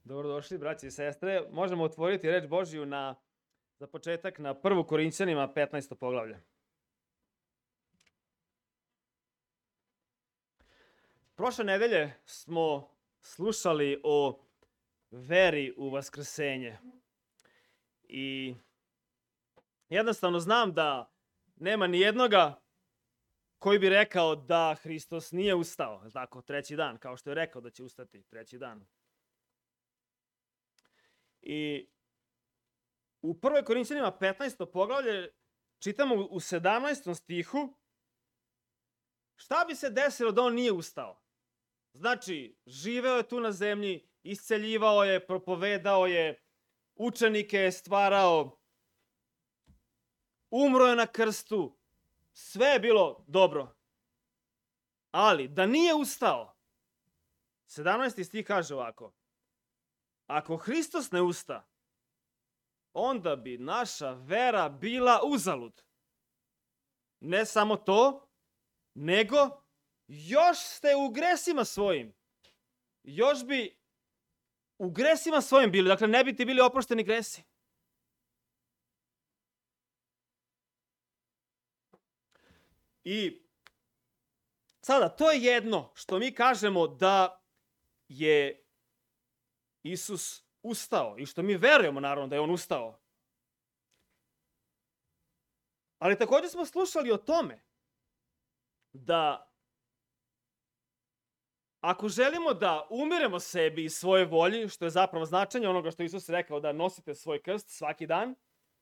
Dobrodošli, braći i sestre. Možemo otvoriti reč Božiju za početak na 1. Korinćanima 15. poglavlje. Prošle nedelje smo slušali o veri u vaskrsenje. I jednostavno znam da nema ni jednoga koji bi rekao da Hristos nije ustao, tako, treći dan, kao što je rekao da će ustati treći dan. I u 1. Korinćanima 15. poglavlje čitamo u 17. stihu šta bi se desilo da on nije ustao. Znači, živeo je tu na zemlji, isceljivao je, propovedao je, učenike je stvarao, umro je na krstu, sve je bilo dobro. Ali, da nije ustao, 17. stih kaže ovako: ako Hristos ne usta, onda bi naša vera bila uzalud. Ne samo to, nego još ste u gresima svojim. Još bi u gresima svojim bili, dakle ne bi ti bili oprošteni gresi. I sada, to je jedno što mi kažemo da je Isus ustao i što mi verujemo naravno da je on ustao. Ali također smo slušali o tome da ako želimo da umiremo sebi i svoje volji, što je zapravo značenje onoga što Isus rekao da nosite svoj krst svaki dan,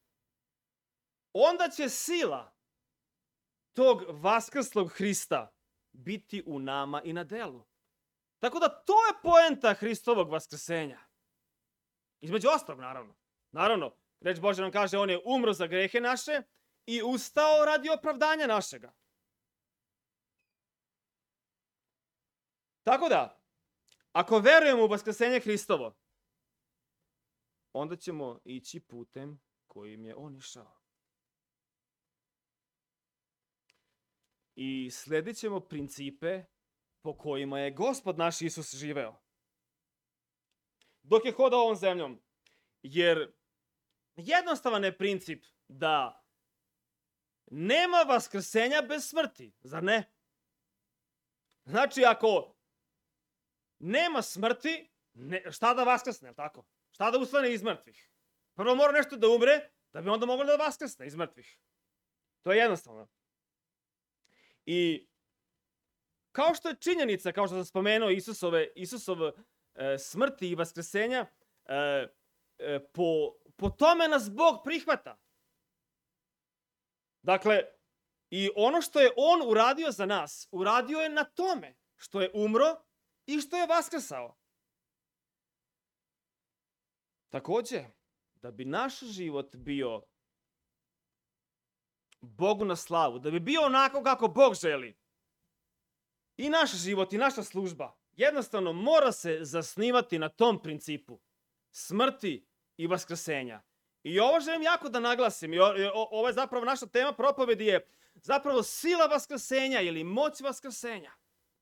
onda će sila tog vaskrslog Hrista biti u nama i na delu. Tako da to je poenta Hristovog vaskrsenja. Između ostalog, naravno. Naravno, reč Božja nam kaže, on je umro za grehe naše i ustao radi opravdanja našega. Tako da, ako verujemo u vaskrsenje Hristovo, onda ćemo ići putem kojim je on išao. I sledit ćemo principe po kojima je Gospod naš Isus živeo dok je hodao ovom zemljom. Jer jednostavan je princip da nema vaskrsenja bez smrti, zar ne? Znači, ako nema smrti, šta da vaskrsne, tako? Šta da ustane iz mrtvih? Prvo mora nešto da umre, da bi onda moglo da vaskrsne iz mrtvih. To je jednostavno. I kao što je činjenica, kao što sam spomenuo, Isusove smrti i vaskrsenja, po tome nas Bog prihvata. Dakle, i ono što je on uradio za nas, uradio je na tome što je umro i što je vaskrsao. Također, da bi naš život bio Bogu na slavu, da bi bio onako kako Bog želi, i naš život i naša služba jednostavno mora se zasnivati na tom principu smrti i vaskrsenja. I ovo želim jako da naglasim. I ovo je zapravo naša tema propovedi, je zapravo sila vaskrsenja ili moć vaskrsenja.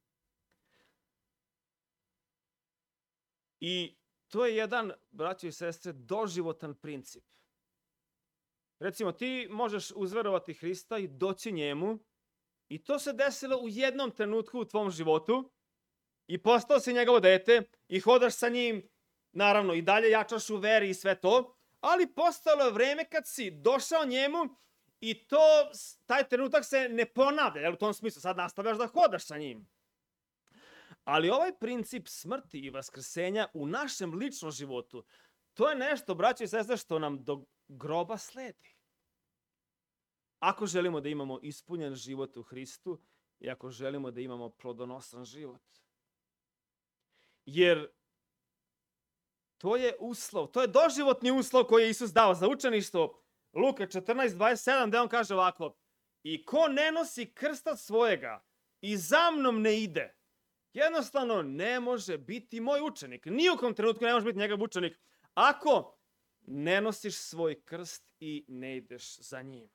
I to je jedan, braćo i sestre, doživotan princip. Recimo, ti možeš uzverovati Hrista i doći njemu, i to se desilo u jednom trenutku u tvom životu, i postao si njegovo dete i hodaš sa njim, naravno i dalje jačaš u veri i sve to, ali postalo je vreme kad si došao njemu i taj trenutak se ne ponavlja, jel, u tom smislu sad nastavljaš da hodaš sa njim. Ali ovaj princip smrti i vaskrsenja u našem ličnom životu, to je nešto, braćo i sestre, što nam do groba sledi. Ako želimo da imamo ispunjen život u Hristu i ako želimo da imamo plodonosan život. Jer to je uslov, to je doživotni uslov koji je Isus dao za učeništvo. Luka 14:27, gde on kaže ovako: i ko ne nosi krsta svojega i za mnom ne ide, jednostavno ne može biti moj učenik. Ni u kom trenutku ne može biti njegov učenik ako ne nosiš svoj krst i ne ideš za njim.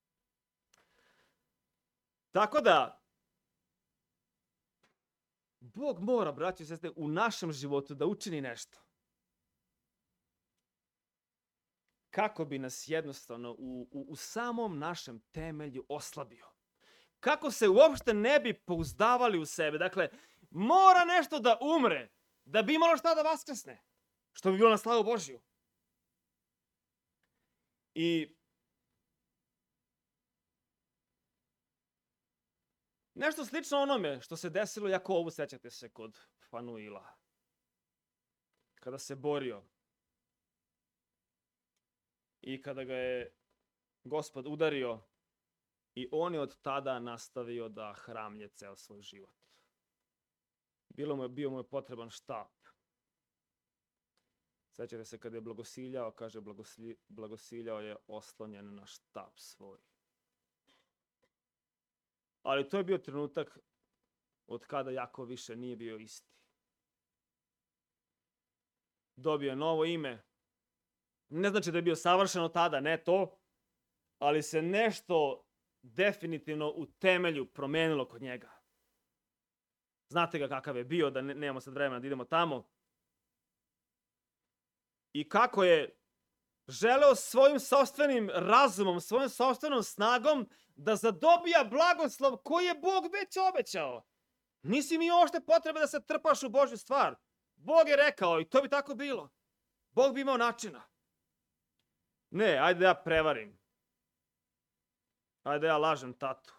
Tako da, Bog mora, braći i sestre, u našem životu da učini nešto. Kako bi nas jednostavno u samom našem temelju oslabio. Kako se uopšte ne bi pouzdavali u sebe. Dakle, mora nešto da umre, da bi imalo šta da vaskrsne. Što bi bilo na slavu Božju. I nešto slično onome što se desilo Jakovu, sećate se, kod Fanuila. Kada se borio. I kada ga je Gospod udario i on je od tada nastavio da hramlje ceo svoj život. Bio mu je potreban štap. Sećate se kada je blagosiljao, kaže blagosiljao je oslonjen na štap svoj. Ali to je bio trenutak od kada Jakov više nije bio isti. Dobio je novo ime. Ne znači da je bio savršen od tada, ne to, ali se nešto definitivno u temelju promenilo kod njega. Znate ga kakav je bio, da nemamo sad vremena da idemo tamo. I kako je želeo svojim sopstvenim razumom, svojom sopstvenom snagom da zadobija blagoslov koji je Bog već obećao. Nisi mi uopšte potrebe da se trpaš u Božju stvar. Bog je rekao i to bi tako bilo. Bog bi imao načina. Ne, ajde da ja prevarim. Ajde da ja lažem tatu.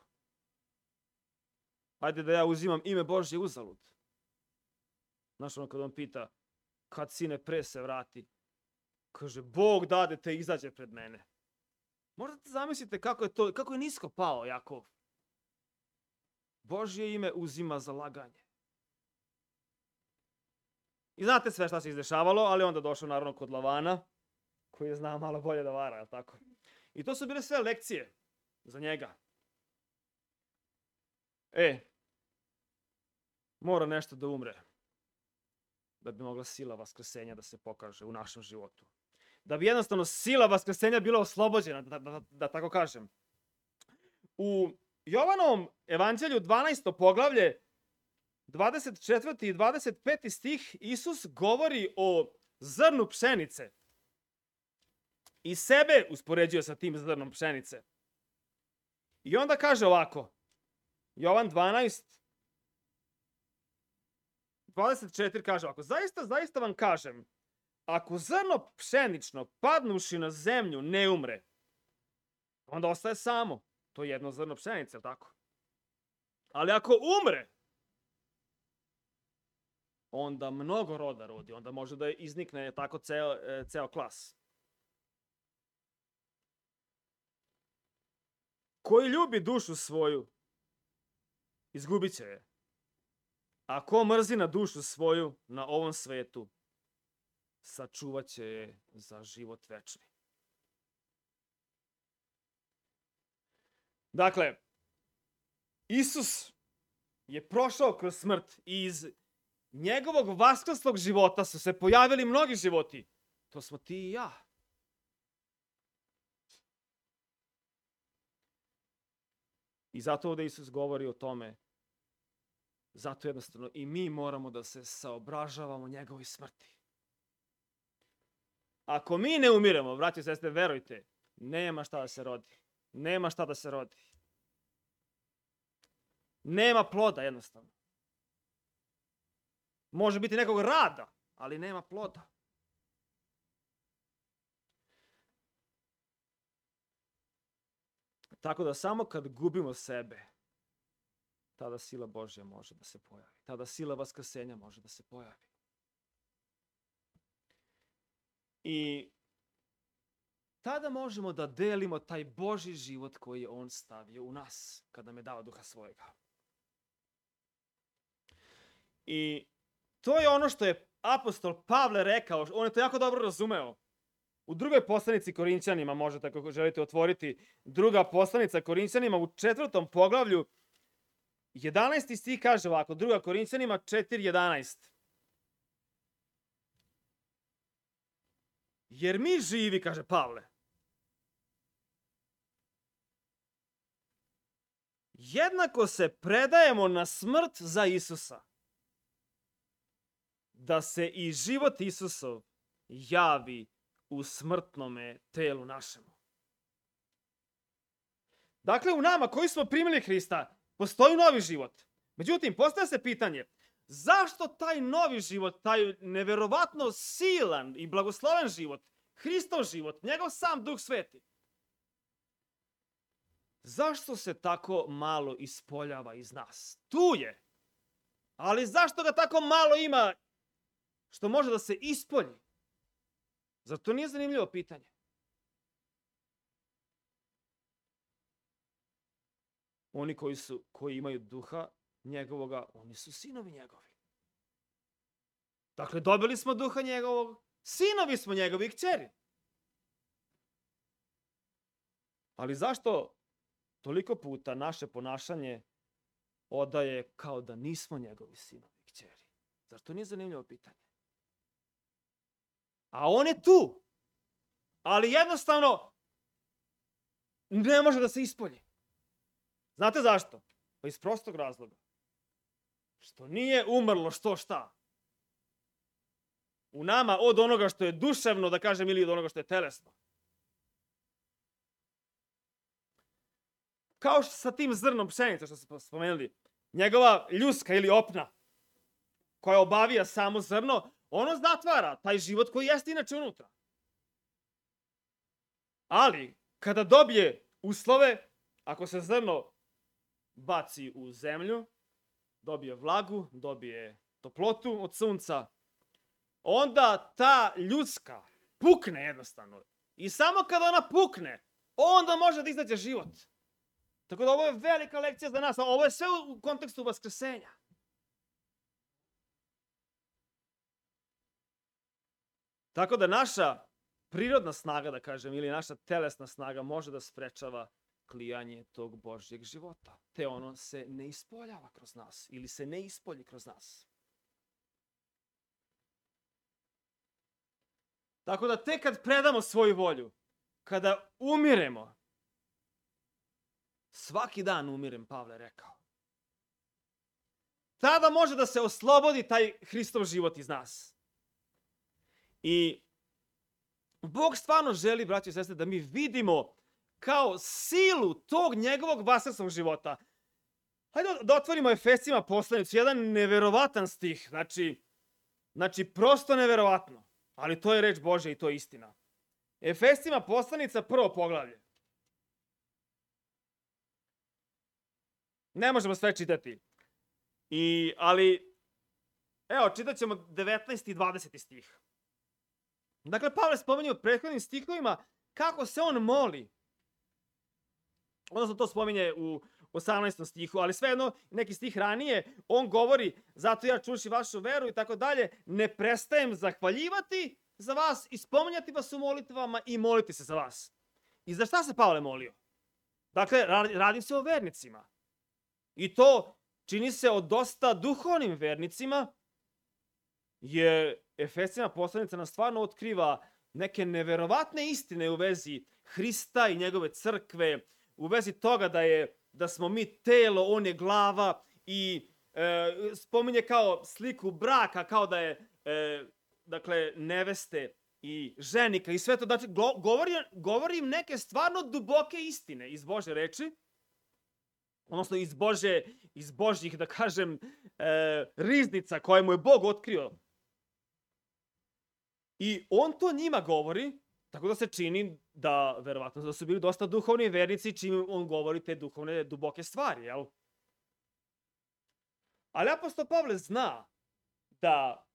Ajde da ja uzimam ime Božje uzalud. Znaš ono kad on pita, kad sine pre se vrati, kaže, Bog dade te izađe pred mene. Možete zamislite kako je nisko pao Jakov. Božje ime uzima za laganje. I znate sve šta se izdešavalo, ali onda došao naravno kod Lavana, koji je znao malo bolje da vara, jel tako? I to su bile sve lekcije za njega. Mora nešto da umre, da bi mogla sila vaskrsenja da se pokaže u našem životu. Da bi jednostavno sila vaskrsenja bila oslobođena, da tako kažem. U Jovanovom evanđelju 12. poglavlje, 24. i 25. stih, Isus govori o zrnu pšenice. I sebe uspoređuje sa tim zrnom pšenice. I onda kaže ovako, Jovan 12, 24 kaže ovako, zaista vam kažem, ako zrno pšenično padnuši na zemlju ne umre, onda ostaje samo. To je jedno zrno pšenice, tako? Ali ako umre, onda mnogo roda rodi, onda može da iznikne tako ceo klas. Koji ljubi dušu svoju, izgubit će je. A ko mrzi na dušu svoju na ovom svetu, sačuvat će je za život večni. Dakle, Isus je prošao kroz smrt i iz njegovog vaskrslog života su se pojavili mnogi životi. To smo ti i ja. I zato ovdje Isus govori o tome. Zato jednostavno i mi moramo da se saobražavamo njegovoj smrti. Ako mi ne umiremo, braći i sestre, verujte, nema šta da se rodi. Nema šta da se rodi. Nema ploda jednostavno. Može biti nekog rada, ali nema ploda. Tako da samo kad gubimo sebe, tada sila Božja može da se pojavi. Tada sila vaskrsenja može da se pojavi. I tada možemo da delimo taj Božji život koji je On stavio u nas, kada nam je dao duha svojega. I to je ono što je apostol Pavle rekao, on je to jako dobro razumeo. U drugoj poslanici Korinćanima, možete ako želite otvoriti, druga poslanica Korinćanima u 4. poglavlju, 11. stih kaže ovako, druga Korinćanima 4:11. Jer mi živi, kaže Pavle, jednako se predajemo na smrt za Isusa. da se i život Isusov javi u smrtnome telu našemu. Dakle, u nama koji smo primili Hrista, postoji novi život. Međutim, postaje se pitanje, zašto taj novi život, taj neverovatno silan i blagosloven život, Hristov život, njegov sam Duh Sveti, zašto se tako malo ispoljava iz nas? Tu je. Ali zašto ga tako malo ima što može da se ispolji? Zar to nije zanimljivo pitanje? Oni koji imaju duha njegovoga, oni su sinovi njegovi. Dakle, dobili smo duha njegovog, sinovi smo njegovi kćeri. Ali zašto toliko puta naše ponašanje odaje kao da nismo njegovi sinovi i kćeri? Zar to nije zanimljivo pitanje? A on je tu. Ali jednostavno ne može da se ispolji. Znate zašto? Pa iz prostog razloga. Što nije umrlo što šta. U nama od onoga što je duševno, da kažem, ili od onoga što je telesno. Kao što sa tim zrnom pšenice što ste spomenuli, njegova ljuska ili opna koja obavija samo zrno, ono zatvara taj život koji jeste inače unutra. Ali, kada dobije uslove, ako se zrno baci u zemlju, dobije vlagu, dobije toplotu od sunca, onda ta ljuska pukne jednostavno. I samo kada ona pukne, onda može da izađe život. Tako da ovo je velika lekcija za nas, a ovo je sve u kontekstu vaskrsenja. Tako da naša prirodna snaga, da kažem, ili naša telesna snaga može da sprečava klijanje tog Božjeg života. Te ono se ne ispoljava kroz nas ili se ne ispolji kroz nas. Tako da tek kad predamo svoju volju, kada umiremo, svaki dan umirem, Pavle rekao, tada može da se oslobodi taj Hristov život iz nas. I Bog stvarno želi, braći i sestre, da mi vidimo kao silu tog njegovog vaskrsnog života. Hajde da otvorimo Efescima poslanicu, jedan neverovatan stih, znači prosto neverovatno, ali to je reč Božja i to je istina. Efescima poslanica, prvo poglavlje. Ne možemo sve čitati, ali evo, čitat ćemo 19. i 20. stih. Dakle, Pavle spominje u prethodnim stihovima kako se on moli. Odnosno to spominje u 18. stihu, ali svejedno neki stih ranije, on govori, zato ja čuši vašu veru i tako dalje, ne prestajem zahvaljivati za vas i spominjati vas u molitvama i moliti se za vas. I za šta se Pavle molio? Dakle, radi se o vernicima. I to čini se o dosta duhovnim vernicima, jer Efescima poslanica nam stvarno otkriva neke neverovatne istine u vezi Hrista i njegove crkve, u vezi toga da smo mi telo, on je glava i spominje kao sliku braka, kao da je dakle, neveste i ženika i sve to. Znači, govorim neke stvarno duboke istine iz Božje reči, odnosno iz Božjih, da kažem, riznica koje mu je Bog otkrio. I on to njima govori, tako da se čini da, verovatno, da su bili dosta duhovni vernici čim on govori te duhovne, duboke stvari, jel? Ali apostol Pavle zna da,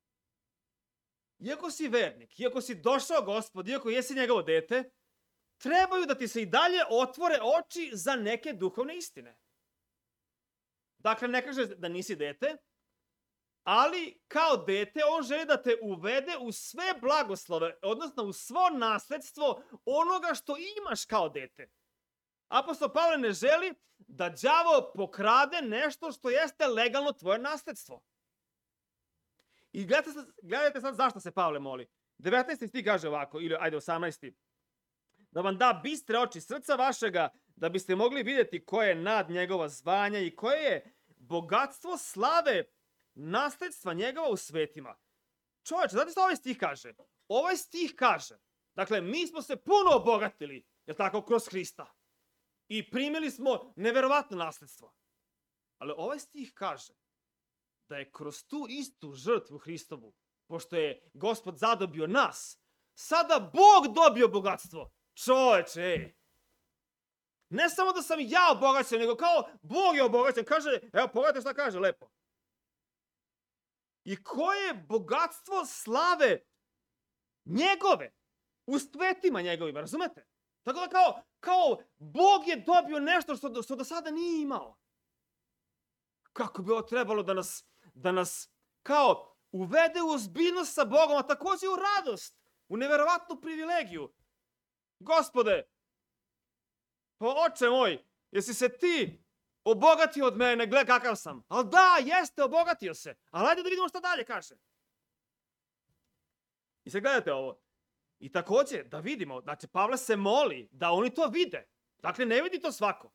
iako si vernik, iako si došao Gospod, iako jesi njegovo dete, trebaju da ti se i dalje otvore oči za neke duhovne istine. Dakle, ne kaže da nisi dete, ali kao dete on želi da te uvede u sve blagoslove, odnosno u svo nasledstvo onoga što imaš kao dete. Apostol Pavle ne želi da đavo pokrade nešto što jeste legalno tvoje nasledstvo. I gledajte sad zašto se Pavle moli. 19. stih kaže ovako, ili ajde 18. Da vam da bistre oči srca vašega, da biste mogli vidjeti koje je nad njegova zvanja i koje je bogatstvo slave nasledstva njegova u svetima. Čovječe, znate što ovaj stih kaže? Ovaj stih kaže, dakle, mi smo se puno obogatili, je tako, kroz Hrista. I primili smo neverovatno nasledstvo. Ali ovaj stih kaže da je kroz tu istu žrtvu Hristovu, pošto je Gospod zadobio nas, sada Bog dobio bogatstvo. Čovječe, ej. Ne samo da sam ja obogaćen, nego kao Bog je obogaćen. Kaže, evo pogledajte šta kaže lepo. I koje bogatstvo slave njegove u svetima njegovima, razumete? Tako da kao Bog je dobio nešto što do sada nije imao. Kako bi ovo trebalo da nas kao uvede u ozbiljnost sa Bogom, a također u radost, u neverovatnu privilegiju. Gospode, pa oče moj, jesi se ti obogatio od mene, gle kakav sam. Ali da, jeste, obogatio se. Ali ajde da vidimo šta dalje kaže. I sad gledajte ovo. I također da vidimo, znači Pavle se moli da oni to vide. Dakle, ne vidi to svako.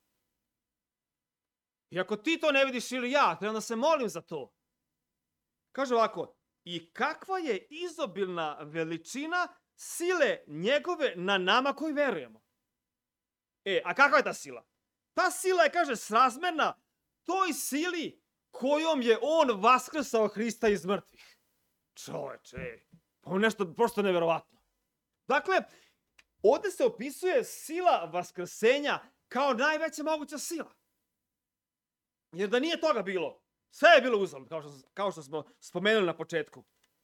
I ako ti to ne vidiš ili ja, treba da se molim za to. Kaže ovako, i kakva je izobilna veličina sile njegove na nama koji verujemo. A kakva je ta sila? Ta sila je, kaže, srazmerna toj sili kojom je on vaskrsao Hrista iz mrtvih. Čoveče, pa nešto prosto neverovatno. Dakle, ovdje se opisuje sila vaskrsenja kao najveća moguća sila. Jer da nije toga bilo, sve je bilo uzalud, kao što smo spomenuli na početku.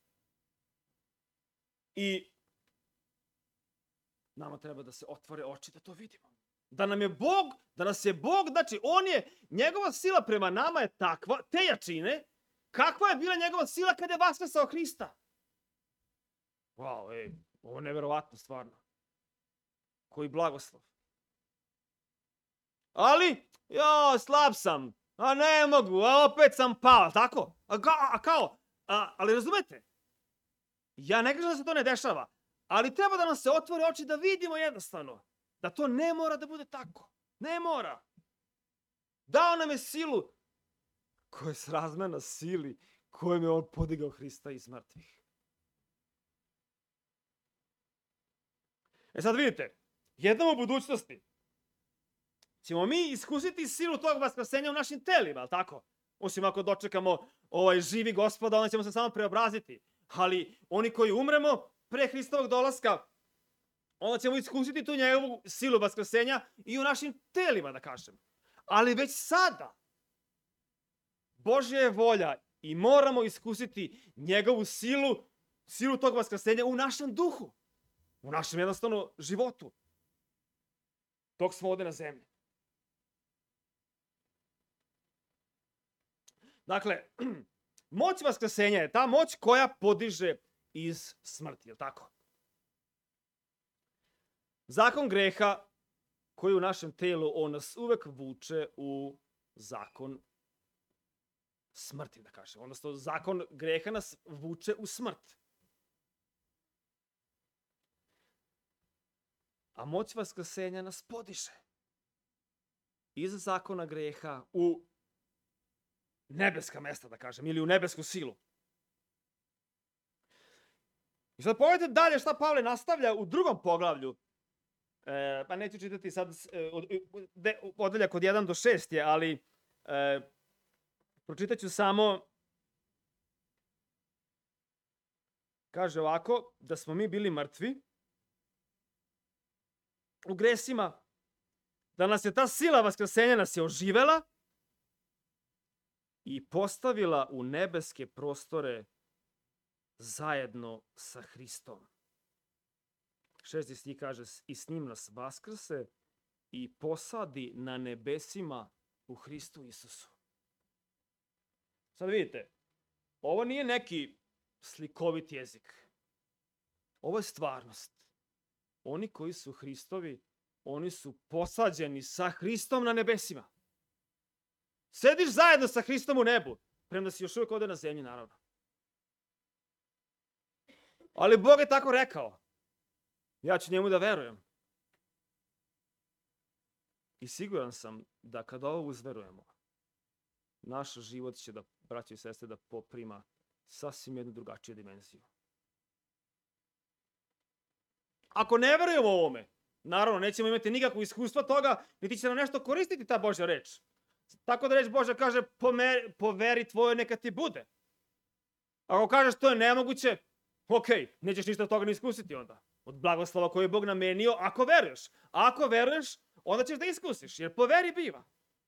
I nama treba da se otvore oči da to vidimo. Da nas je Bog, znači njegova sila prema nama je takva, te jačine, kakva je bila njegova sila kada je vaskrsao Hrista. Wow, ovo je neverovatno stvarno. Koji blagoslov. Ali, slab sam, a ne mogu, a opet sam pao, tako? Ali razumete? Ja ne kažem da se to ne dešava, ali treba da nam se otvore oči da vidimo jednostavno. Da to ne mora da bude tako. Ne mora. Dao nam je silu koja je srazmerna sili kojom je on podigao Hrista iz mrtvih. Sad vidite, jednom u budućnosti ćemo mi iskusiti silu tog vaskrsenja u našim telima, ali tako? Osim ako dočekamo živi Gospoda, onda ćemo se samo preobraziti. Ali oni koji umremo pre Hristovog dolaska, onda ćemo iskusiti tu njegovu silu vaskrsenja i u našim telima, da kažem. Ali već sada Božja je volja i moramo iskusiti njegovu silu tog vaskrsenja u našem duhu, u našem jednostavno životu, dok smo ovdje na zemlji. Dakle, moć vaskrsenja je ta moć koja podiže iz smrti, je li tako? Zakon greha koji u našem telu, on nas uvek vuče u zakon smrti, da kažem. Odnosno, zakon greha nas vuče u smrt. A moć vaskrsenja nas podiže iz zakona greha u nebeska mesta, da kažem, ili u nebesku silu. I sad pogledajte dalje šta Pavle nastavlja u drugom poglavlju. Pa neću čitati sad odeljak od 1 do 6 je, ali pročitat ću samo. Kaže ovako, da smo mi bili mrtvi u gresima, da nas je ta sila vaskrsenja nas je oživela i postavila u nebeske prostore zajedno sa Hristom. 6. stih kaže, i s njim nas vaskrse i posadi na nebesima u Hristu Isusu. Sad vidite, ovo nije neki slikovit jezik. Ovo je stvarnost. Oni koji su Hristovi, oni su posađeni sa Hristom na nebesima. Sediš zajedno sa Hristom u nebu, premda si još uvijek ovdje na zemlji, naravno. Ali Bog je tako rekao. Ja ću njemu da verujem. I siguran sam da kada ovo uzverujemo, naš život će da, braći i sestre, da poprima sasvim jednu drugačiju dimenziju. Ako ne verujemo ovome, naravno, nećemo imati nikakvo iskustva toga, niti će nam nešto koristiti ta Božja reč. Tako da reč Božja kaže, po veri tvojoj neka ti bude. Ako kažeš to je nemoguće, ok, nećeš ništa od toga ni iskusiti onda. Od blagoslova koje je Bog namenio, ako veruješ. Ako veruješ, onda ćeš da iskusiš, jer po veri biva.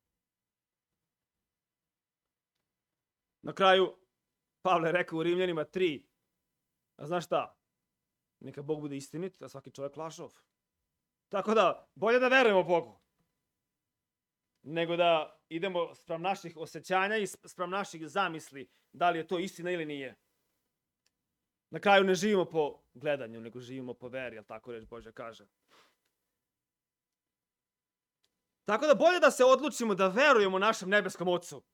Na kraju, Pavle rekao u Rimljanima 3, a znaš šta? Neka Bog bude istinit, a svaki čovjek lažov. Tako da, bolje da verujemo Bogu, nego da idemo sprem naših osjećanja i sprem naših zamisli, da li je to istina ili nije. Na kraju ne živimo po gledanju, nego živimo po veri, jel tako reč Božja kaže. Tako da bolje da se odlučimo da verujemo našem nebeskom Ocu.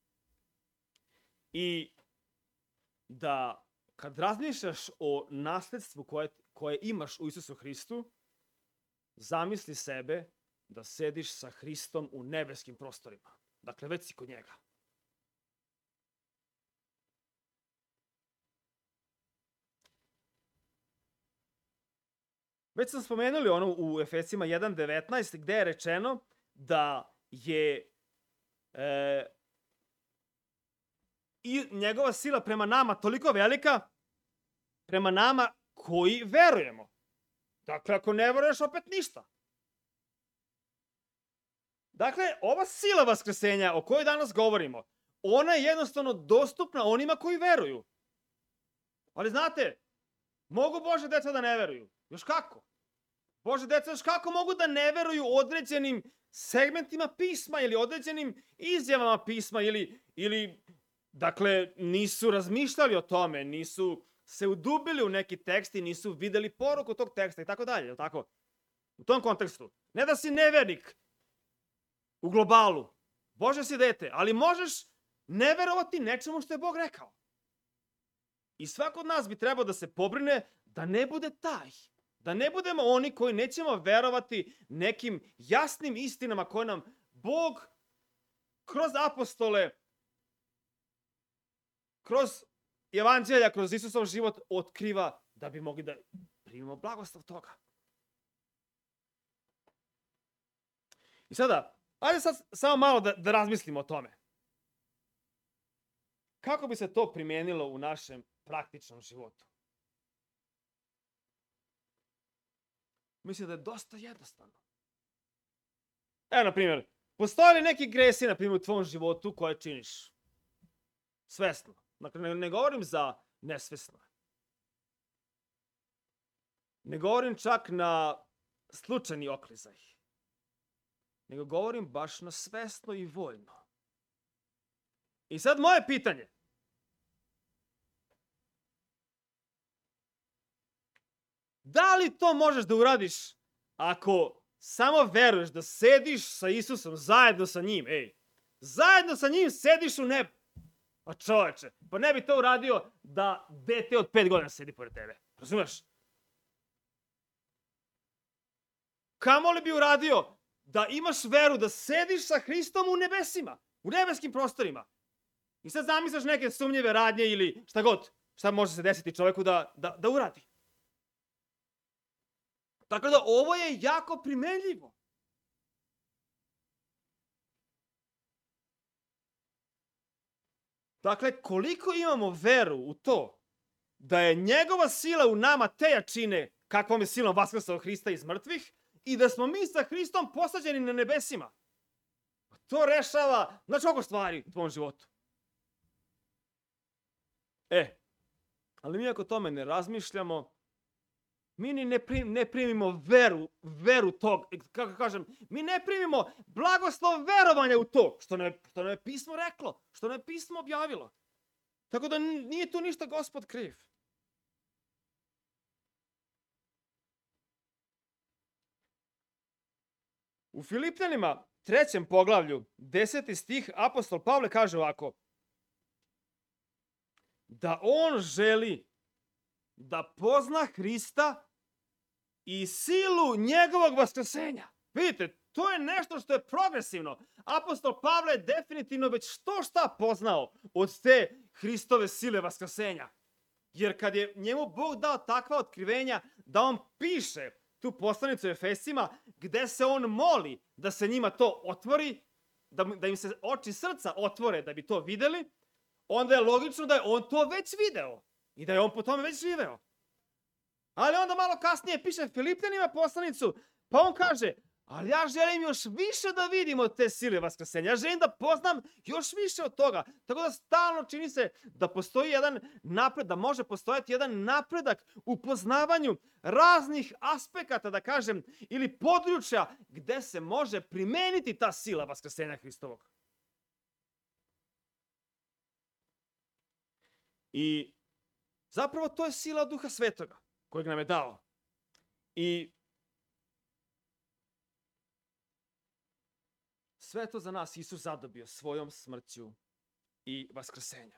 I da kad razmišljaš o nasledstvu koje imaš u Isusu Hristu, zamisli sebe da sediš sa Hristom u nebeskim prostorima. Dakle, već si kod njega. Već sam spomenuli ono u Efesima 1.19 gde je rečeno da je i njegova sila prema nama toliko velika, prema nama koji verujemo. Dakle, ako ne veruješ, opet ništa. Dakle, ova sila vaskrsenja o kojoj danas govorimo, ona je jednostavno dostupna onima koji veruju. Ali znate, mogu Božje deca da ne veruju. Još kako? Božje deca još kako mogu da ne veruju određenim segmentima pisma ili određenim izjavama pisma ili dakle, nisu razmišljali o tome, nisu se udubili u neki tekst i nisu videli poruku tog teksta i tako dalje, je li tako? U tom kontekstu. Ne da si nevernik u globalu. Bože si dete, ali možeš ne verovati nečemu što je Bog rekao. I svako od nas bi trebao da se pobrine da ne bude taj. Da ne budemo oni koji nećemo verovati nekim jasnim istinama koje nam Bog kroz apostole, kroz evanđelja, kroz Isusov život otkriva da bi mogli da primimo blagoslov toga. I sada, ajde sad samo malo da razmislimo o tome. Kako bi se to primijenilo u našem praktičnom životu? Mislim da je dosta jednostavno. Evo, na primjer, postoje li neki gresi, na primjer, u tvom životu koje činiš svesno? Dakle, ne govorim za nesvesno. Ne govorim čak na slučajni oklizaj. Nego govorim baš na svesno i voljno. I sad moje pitanje. Da li to možeš da uradiš ako samo veruješ da sediš sa Isusom zajedno sa njim? Zajedno sa njim sediš u nebu. Pa čoveče, pa ne bi to uradio da dete od 5 godina sedi pored tebe. Razumeš? Kamo li bi uradio da imaš veru da sediš sa Hristom u nebesima, u nebeskim prostorima? I sad zamisliš neke sumnjive radnje ili šta god, šta može se desiti čoveku da uradi. Tako da ovo je jako primenljivo. Dakle, koliko imamo veru u to da je njegova sila u nama te jačine kakvom je silom vaskrsao Hrista iz mrtvih i da smo mi sa Hristom posađeni na nebesima. To rešava, znači koliko stvari u tvom životu. Ali mi ako tome ne razmišljamo, mi ni ne primimo veru tog, kako kažem, mi ne primimo blagoslov verovanja u to što nam je pismo reklo, što nam je pismo objavilo. Tako da nije tu ništa Gospod kriv. U Filipljanima 3. poglavlju 10. stih apostol Pavle kaže ovako: da on želi da pozna Hrista i silu njegovog vaskrsenja. Vidite, To je nešto što je progresivno. Apostol Pavle je definitivno već šta poznao od te Hristove sile vaskrsenja. Jer kad je njemu Bog dao takva otkrivenja da on piše tu poslanicu Efesima gde se on moli da se njima to otvori, da im se oči srca otvore da bi to videli, onda je logično da je on to već video i da je on po tome već živeo. Ali onda malo kasnije piše Filipljanima poslanicu, pa on kaže, ali ja želim još više da vidim od te sile vaskrsenja. Ja želim da poznam još više od toga. Tako da stalno čini se da postoji jedan napred, da može postojati jedan napredak u poznavanju raznih aspekata, da kažem, ili područja gde se može primeniti ta sila vaskrsenja Hristovog. I zapravo to je sila Duha Svetoga kojeg nam je dao. I sve to za nas Isus zadobio svojom smrću i vaskrsenjem.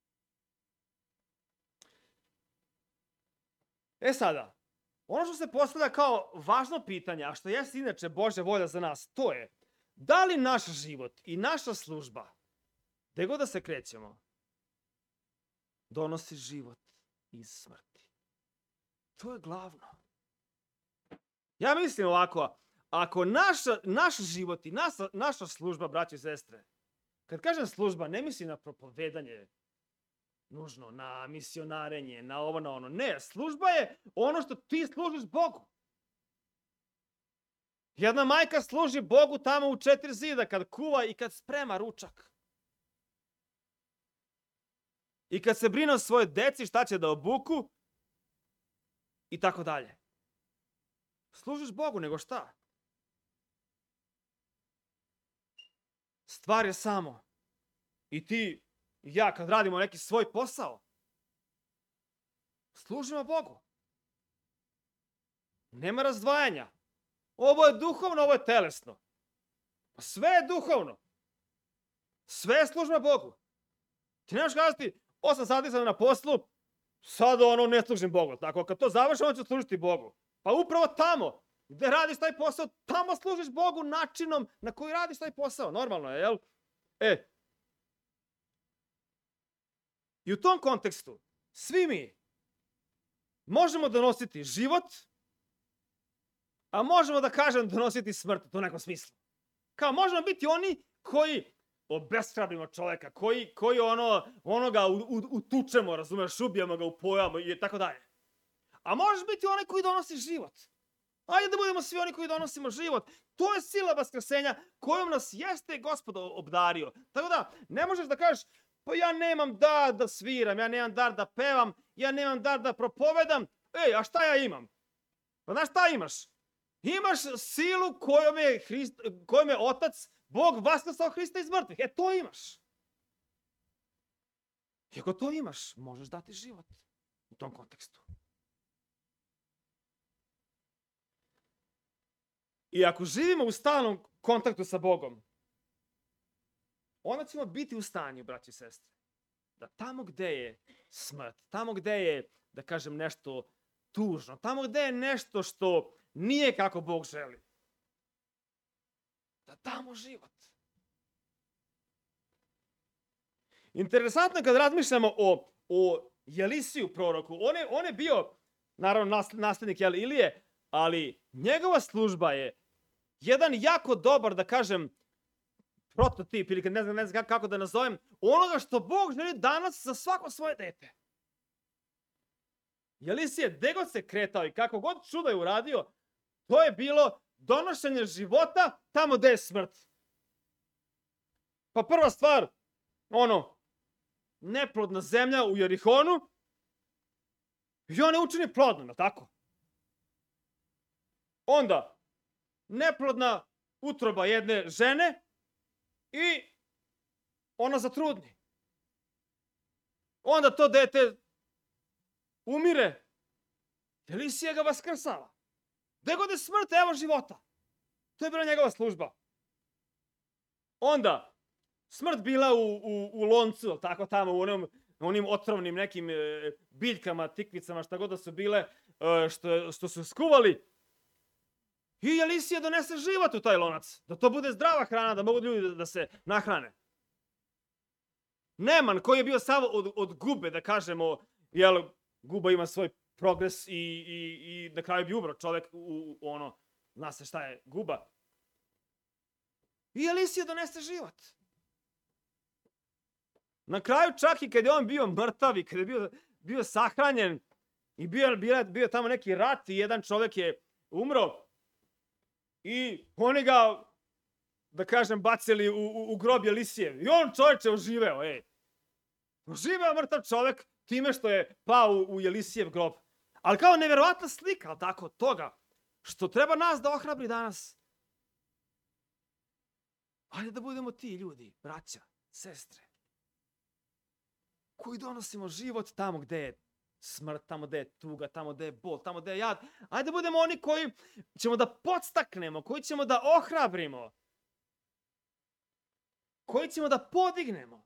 Sada, ono što se postavlja kao važno pitanje, a što jeste inače Božja volja za nas, to je da li naš život i naša služba, gde god da se krećemo, donosi život iz smrti. To je glavno. Ja mislim ovako, ako naš život i naša služba, braći i sestre, kad kažem služba, ne mislim na propovedanje, nužno, na misionarenje, na ovo, na ono. Ne, služba je ono što ti služiš Bogu. Jedna majka služi Bogu tamo u 4 zida kad kuva i kad sprema ručak. I kad se brine o svoje deci šta će da obuku i tako dalje. Služiš Bogu, nego šta? Stvar je samo i ti i ja kad radimo neki svoj posao, služimo Bogu. Nema razdvajanja. Ovo je duhovno, ovo je telesno. Sve je duhovno. Sve je služba Bogu. Ti nemaš kazati, 8 sati sam na poslu, sad ne služim Bogu. Tako, kad to završim, on će služiti Bogu. Pa upravo tamo, gde radiš taj posao, tamo služiš Bogu načinom na koji radiš taj posao. Normalno je, jel? I u tom kontekstu, svi mi možemo donositi život, a možemo da kažem donositi smrt u nekom smislu. Kao možemo biti oni koji obeshrabrimo čoveka, koji onoga utučemo, razumeš, ubijemo ga, upojamo i tako dalje. A možeš biti onaj koji donosi život. Ajde da budemo svi oni koji donosimo život. To je sila vaskrsenja kojom nas jeste Gospod obdario. Tako da, ne možeš da kažeš, pa ja nemam dar da sviram, ja nemam dar da pevam, ja nemam dar da propovedam. A šta ja imam? Pa znaš šta imaš? Imaš silu kojom je Otac, Bog vaskrsao Hrista iz mrtvih. To imaš. I ako to imaš, možeš dati život u tom kontekstu. I ako živimo u stalnom kontaktu sa Bogom, onda ćemo biti u stanju, braći i sestre, da tamo gde je smrt, tamo gde je, da kažem, nešto tužno, tamo gde je nešto što nije kako Bog želi, da damo život. Interesantno je kad razmišljamo o Jelisiju proroku. On je bio, naravno, naslednik Ilije, ali njegova služba je jedan jako dobar, da kažem, prototip, ili ne znam kako da nazovem, onoga što Bog želi danas za svako svoje dete. Jelisije, gde god se kretao i kako god čudo je uradio, to je bilo donošenje života tamo gde je smrt. Pa prva stvar, neplodna zemlja u Jerihonu, i on je učini plodnom, tako? Onda, neplodna utroba jedne žene i ona zatrudni. Onda to dete umire. Jelisija ga vaskrsava. Gde god je smrt, evo života. To je bila njegova služba. Onda, smrt bila u loncu, tako tamo, u onim otrovnim nekim biljkama, tikvicama, šta god da su bile, što su skuvali. I Elisija donese život u taj lonac. Da to bude zdrava hrana, da mogu ljudi da se nahrane. Neman koji je bio samo od gube, da kažemo, jel, guba ima svoj progres i na kraju bi umro čovjek zna se šta je guba. I Elisija donese život. Na kraju čak i kad je on bio mrtav i kad je bio sahranjen i bio tamo neki rat i jedan čovjek je umro i oni ga, da kažem, bacili u grob Elisijev. I on, čovječe, oživeo, Oživeo mrtav čovjek time što je pao u Elisijev grob. Ali kao nevjerovatna slika, tako, toga, što treba nas da ohrabri danas. Hajde da budemo ti ljudi, braća, sestre, koji donosimo život tamo gde je smrt, tamo gde je tuga, tamo gde je bol, tamo gde je jad. Hajde da budemo oni koji ćemo da podstaknemo, koji ćemo da ohrabrimo, koji ćemo da podignemo.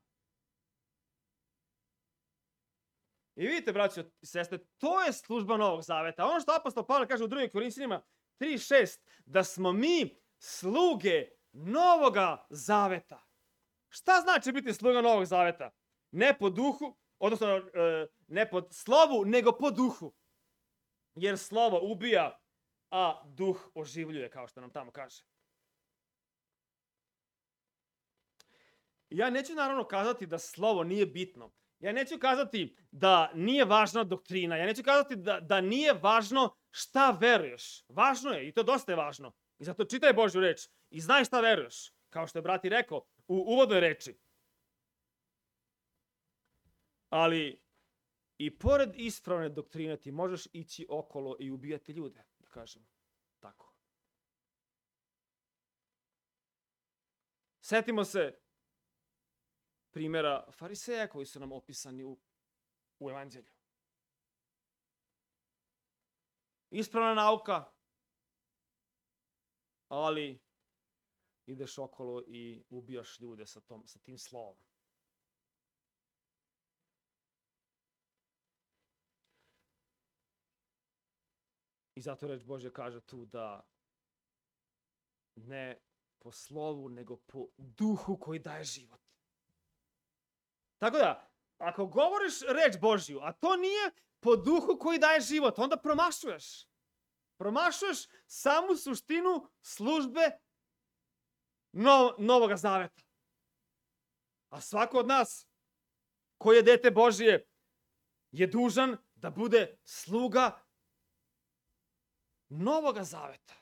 I vidite, braćo i sestre, to je služba Novog Zaveta. Ono što apostol Pavle kaže u 2. Korinćanima 3:6, da smo mi sluge Novoga Zaveta. Šta znači biti sluga Novog Zaveta? Ne po duhu, odnosno ne po slovu, nego po duhu. Jer slovo ubija, a duh oživljuje, kao što nam tamo kaže. Ja neću naravno kazati da slovo nije bitno. Ja neću kazati da nije važna doktrina. Ja neću kazati da nije važno šta veruješ. Važno je i to dosta je važno. I zato čitaj Božju reč i znaj šta veruješ. Kao što je brat i rekao u uvodnoj reči. Ali i pored ispravne doktrine ti možeš ići okolo i ubijati ljude. Da kažem tako. Setimo se primjera fariseja koji su nam opisani u Evanđelju. Ispravna nauka, ali ideš okolo i ubijaš ljude sa tim slovom. I zato reč Božja kaže tu da ne po slovu, nego po duhu koji daje život. Tako da, ako govoriš reč Božju, a to nije po duhu koji daje život, onda promašuješ. Promašuješ samu suštinu službe Novoga Zaveta. A svako od nas koji je dete Božje je dužan da bude sluga Novoga Zaveta.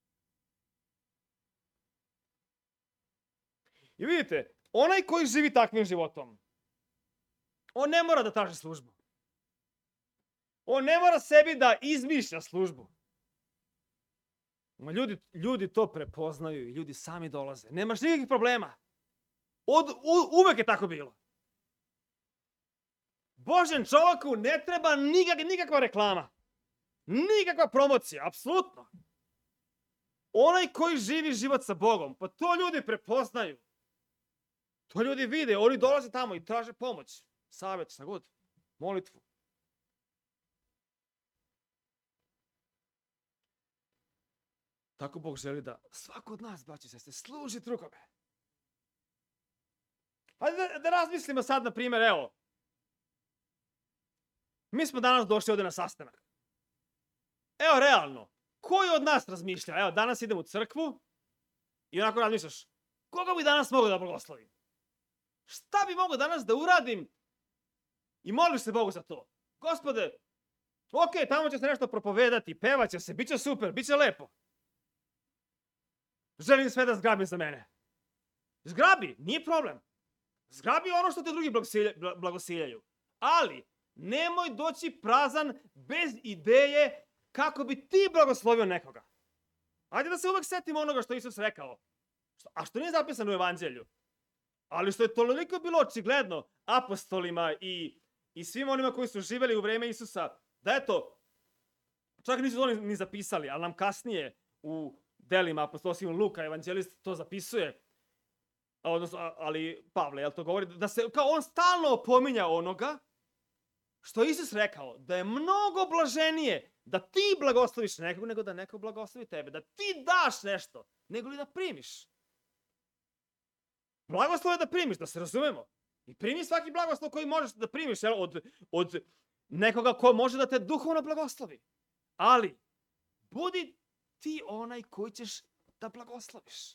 I vidite, onaj koji živi takvim životom, on ne mora da traži službu. On ne mora sebi da izmišlja službu. Ljudi to prepoznaju i ljudi sami dolaze. Nemaš nikakvih problema. Uvek je tako bilo. Božjem čovjeku ne treba nikakva reklama. Nikakva promocija, apsolutno. Onaj koji živi život sa Bogom, pa to ljudi prepoznaju. To ljudi vide, oni dolaze tamo i traže pomoć. Savjet, šta god, molitvu. Tako Bog želi da svako od nas, braći i sestre, služi drugome. Hajde da razmislimo sad, na primjer, evo. Mi smo danas došli ovdje na sastanak. Evo, realno, koji od nas razmišlja? Evo, danas idem u crkvu i onako razmišljaš, koga bi danas mogao da blagoslovim? Šta bi mogao danas da uradim? I moliš se Bogu za to. Gospode, ok, tamo će se nešto propovedati, pevaće se, bit će super, bit će lepo. Želim sve da zgrabi za mene. Zgrabi, nije problem. Zgrabi ono što te drugi blagosiljaju. Ali, nemoj doći prazan bez ideje kako bi ti blagoslovio nekoga. Ajde da se uvek setimo onoga što Isus rekao. A što nije zapisano u Evanđelju. Ali što je toliko bilo očigledno apostolima i svim onima koji su živjeli u vreme Isusa, da eto, čak nisu oni ni zapisali, ali nam kasnije u delima apostolskim Luka, evanđelist, to zapisuje, ali Pavle, jel to govori, da se kao on stalno opominja onoga što je Isus rekao, da je mnogo blaženije da ti blagosloviš nekog, nego da neko blagoslovi tebe. Da ti daš nešto, nego li da primiš. Blagoslov je da primiš, da se razumemo. I primi svaki blagoslov koji možeš da primiš od nekoga ko može da te duhovno blagoslovi. Ali, budi ti onaj koji ćeš da blagosloviš.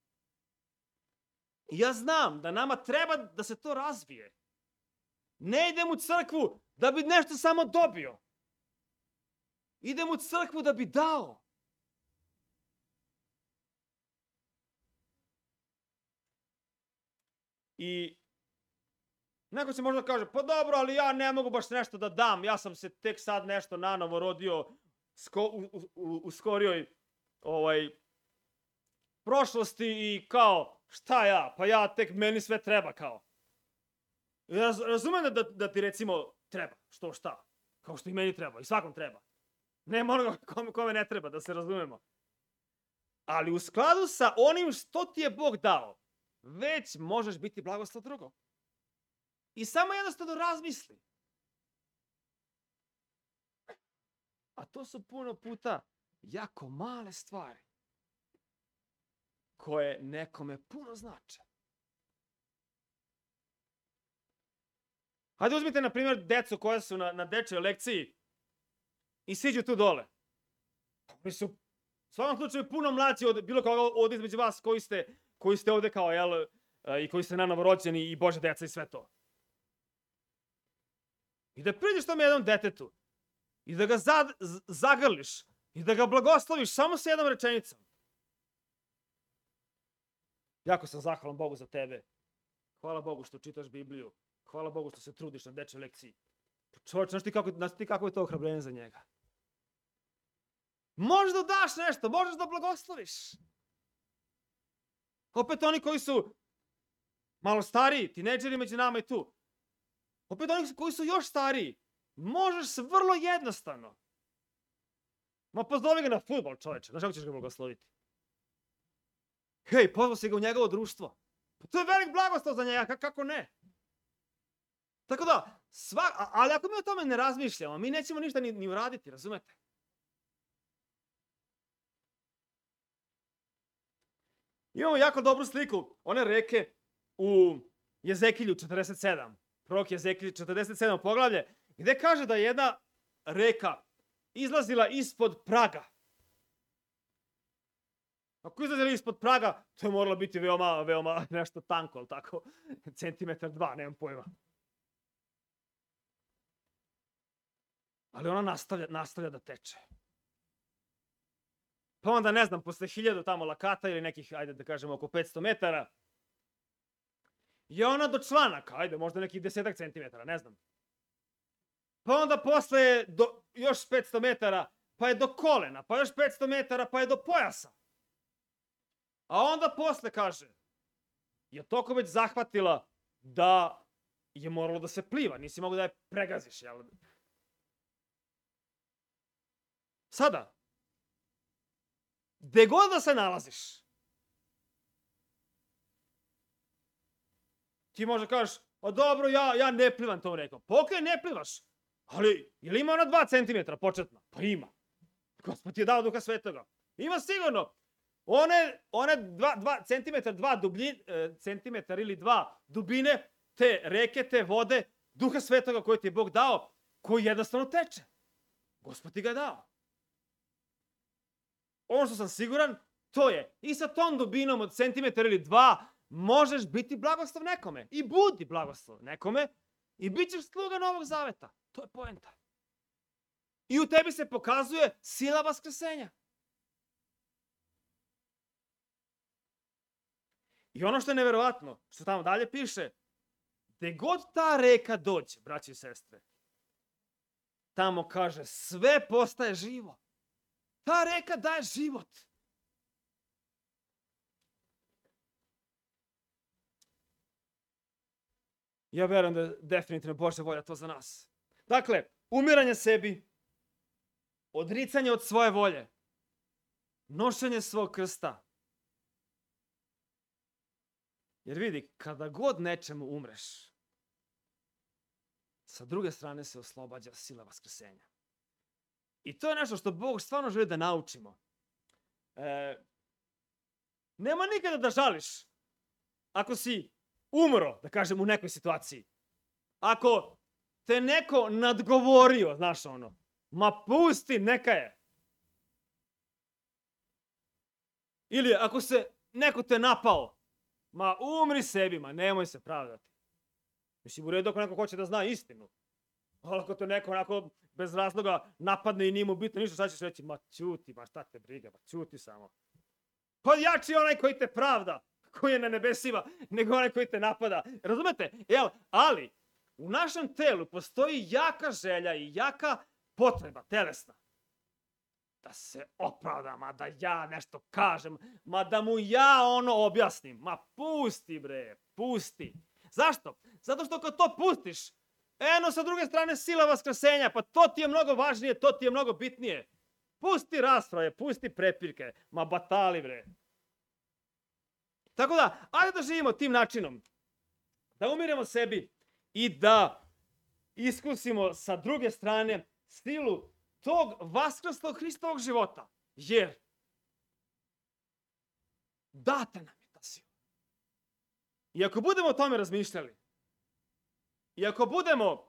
I ja znam da nama treba da se to razvije. Ne idem u crkvu da bi nešto samo dobio. Idem u crkvu da bi dao. I neko će možda kaže, pa dobro, ali ja ne mogu baš nešto da dam. Ja sam se tek sad nešto nanovo rodio u skorijoj prošlosti i kao, šta ja? Pa ja tek, meni sve treba kao. Ja razumem da ti recimo treba, što šta. Kao što i meni treba, i svakom treba. Nema onoga kome ne treba, da se razumemo. Ali u skladu sa onim što ti je Bog dao, već možeš biti blagoslov drugom. I samo jednostavno razmisli. A to su puno puta jako male stvari koje nekome puno znače. Hajde uzmite, na primjer, decu koja su na dečjoj lekciji i siđu tu dole. Oni su u svakom slučaju puno mlađi od bilo koga ovdje između vas koji ste ovdje kao, jel, i koji ste nanovo rođeni i Bože deca i sve to. I da priđeš tome jednom detetu i da ga zagrliš i da ga blagosloviš samo sa jednom rečenicom. Jako sam zahvalan Bogu za tebe. Hvala Bogu što čitaš Bibliju. Hvala Bogu što se trudiš na dečjoj lekciji. Čovječ, znaš ti kako je to ohrabrenje za njega? Možeš da daš nešto, možeš da blagosloviš. Opet oni koji su malo stariji, tinejdžeri među nama i tu. Opet oni koji su još stariji. Možeš vrlo jednostavno. Ma pozdravi ga na fudbal, čovječe. Znaš kako ćeš ga blagosloviti? Hej, pozvao si ga u njegovo društvo. Pa to je velik blagoslov za njega, kako ne? Tako da, ali ako mi o tome ne razmišljamo, mi nećemo ništa ni uraditi, razumete? Imamo jako dobru sliku one reke u Jezekilju 47. Prorok Jezekilj 47. poglavlje, gde kaže da je jedna reka izlazila ispod praga. Ako izlazila ispod praga, to je moralo biti veoma nešto tanko, ali tako? Centimetar, 2, nemam pojma. Ali ona nastavlja da teče. Pa onda, ne znam, posle 1000 tamo lakata ili nekih, ajde da kažemo, oko 500 metara, je ona do članaka, ajde, možda nekih 10 centimetara, ne znam. Pa onda posle još 500 metara, pa je do kolena, pa još 500 metara, pa je do pojasa. A onda posle, kaže, je toliko već zahvatila da je moralo da se pliva, nisi mogu da je pregaziš, jel? Sada, gde god da se nalaziš, ti možda kažeš, o dobro, ja ne plivam tom rekom. Pa okej, ne plivaš, ali je li ima ona 2 centimetra početna? Pa ima. Gospod ti je dao Duha Svetoga. Ima sigurno. One 2 centimetra, 2 centimetar ili 2 dubine te reke, te vode, Duha Svetoga koji ti je Bog dao, koji jednostavno teče. Gospod ti ga je dao. Ono što sam siguran, to je i sa tom dubinom od centimetar ili 2 možeš biti blagoslov nekome. I budi blagoslov nekome i bit ćeš sluga Novog Zaveta. To je poenta. I u tebi se pokazuje sila vaskrsenja. I ono što je neverovatno, što tamo dalje piše, gde god ta reka dođe, braći i sestre, tamo kaže sve postaje živo. Ta reka daje život. Ja verujem da je definitivno Božja volja to za nas. Dakle, umiranje sebi, odricanje od svoje volje, nošenje svog krsta. Jer vidi, kada god nečemu umreš, sa druge strane se oslobađa sila vaskrsenja. I to je nešto što Bog stvarno želi da naučimo. Nema nikada da žališ ako si umro, da kažem, u nekoj situaciji. Ako te neko nadgovorio, znaš ono, ma pusti, neka je. Ili ako se neko te napao, ma umri sebi, ma nemoj se pravdati. Mislim, u redu ako neko hoće da zna istinu. Ali ako te neko onako bez razloga napadne i nije mu bitno ništa, šta ćeš reći? Ma ćuti, ma šta te briga, ma ćuti samo. Pa jači je onaj koji te pravda, koji je na nebesima, nego onaj koji te napada. Razumete? Ali u našem telu postoji jaka želja i jaka potreba, telesna. Da se opravda, ma da ja nešto kažem, ma da mu ja ono objasnim. Ma pusti bre, pusti. Zašto? Zato što kad to pustiš, eno sa druge strane sila vaskrsenja, pa to ti je mnogo važnije, to ti je mnogo bitnije. Pusti rasprave, pusti prepirke, ma batali bre. Tako da, ajde da živimo tim načinom. Da umiremo sebi i da iskusimo sa druge strane silu tog vaskrslog Hristovog života. Jer data nam je ta sila. I ako budemo o tome razmišljali, i ako budemo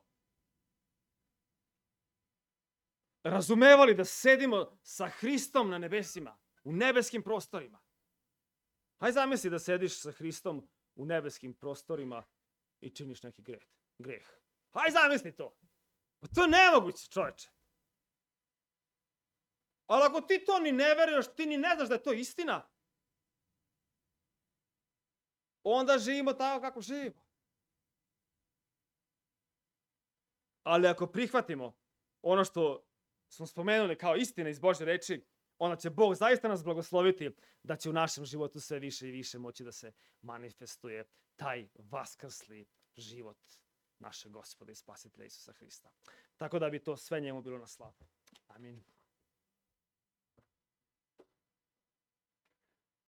razumevali da sedimo sa Hristom na nebesima, u nebeskim prostorima, hajde zamisli da sediš sa Hristom u nebeskim prostorima i činiš neki greh. Hajde zamisli to. Pa to je nemoguće, čoveče. Ali ako ti to ni ne veruješ, ti ni ne znaš da je to istina, onda živimo tako kako živimo. Ali ako prihvatimo ono što smo spomenuli kao istina iz Božje reči, onda će Bog zaista nas blagosloviti da će u našem životu sve više i više moći da se manifestuje taj vaskrsli život našeg Gospoda i Spasitelja Isusa Hrista. Tako da bi to sve njemu bilo na slavu. Amin.